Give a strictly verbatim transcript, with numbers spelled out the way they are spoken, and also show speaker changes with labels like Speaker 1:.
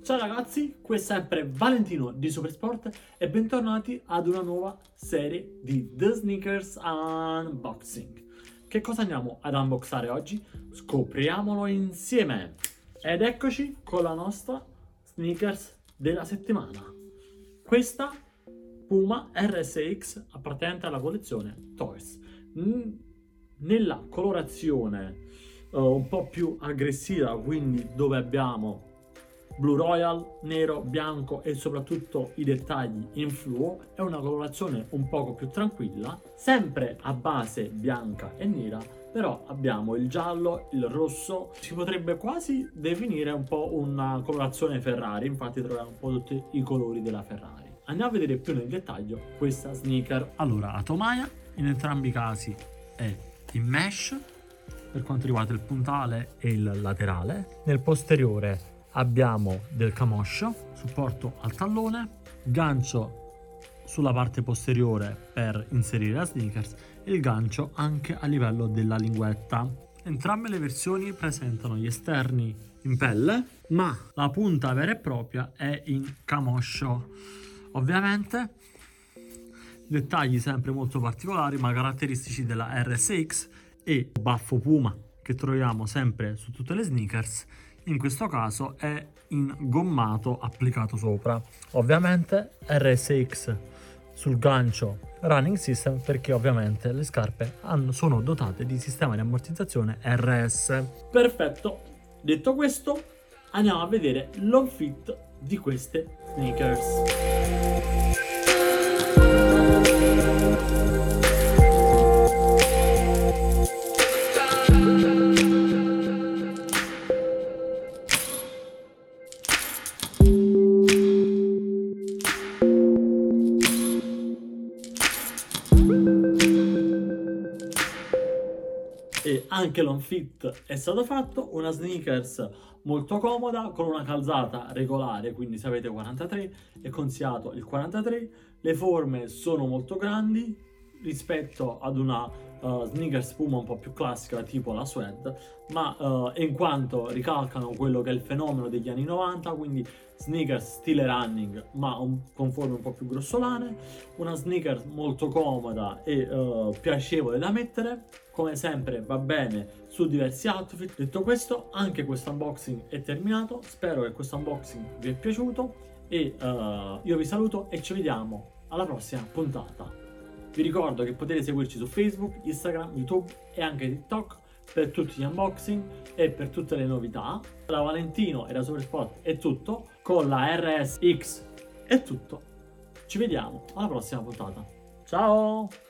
Speaker 1: Ciao ragazzi, qui è sempre Valentino di Supersport e bentornati ad una nuova serie di The Sneakers Unboxing. Che cosa andiamo ad unboxare oggi? Scopriamolo insieme! Ed eccoci con la nostra sneakers della settimana. Questa Puma R S X appartenente alla collezione Toys. Nella colorazione uh, un po' più aggressiva, quindi dove abbiamo blu royal, nero, bianco e soprattutto i dettagli in fluo, è una colorazione un poco più tranquilla, sempre a base bianca e nera, però abbiamo il giallo, il rosso, si potrebbe quasi definire un po' una colorazione Ferrari, infatti troviamo un po' tutti i colori della Ferrari. Andiamo a vedere più nel dettaglio questa sneaker. Allora, la tomaia in entrambi i casi è in mesh per quanto riguarda il puntale e il laterale. Nel posteriore abbiamo del camoscio, supporto al tallone, gancio sulla parte posteriore per inserire la sneakers e il gancio anche a livello della linguetta. Entrambe le versioni presentano gli esterni in pelle, ma la punta vera e propria è in camoscio. Ovviamente dettagli sempre molto particolari ma caratteristici della R S X e baffo Puma che troviamo sempre su tutte le sneakers. In questo caso è in gommato applicato sopra. Ovviamente R S X sul gancio running system, perché ovviamente le scarpe hanno, sono dotate di sistema di ammortizzazione R S. Perfetto, detto questo andiamo a vedere l'on fit di queste sneakers. E anche l'on fit è stato fatto, una sneakers molto comoda con una calzata regolare, quindi se avete quarantatré è consigliato il quarantatré. Le forme sono molto grandi rispetto ad una uh, sneakers Puma un po' più classica tipo la Suede, ma uh, in quanto ricalcano quello che è il fenomeno degli anni novanta, quindi sneakers stile running ma un, con forme un po' più grossolane, una sneakers molto comoda e uh, piacevole da mettere. Come sempre va bene su diversi outfit. Detto questo, anche questo unboxing è terminato, spero che questo unboxing vi è piaciuto e uh, io vi saluto e ci vediamo alla prossima puntata. Vi ricordo che potete seguirci su Facebook, Instagram, YouTube e anche TikTok per tutti gli unboxing e per tutte le novità. Da Valentino e da Supersport è tutto, con la R S X è tutto. Ci vediamo alla prossima puntata. Ciao!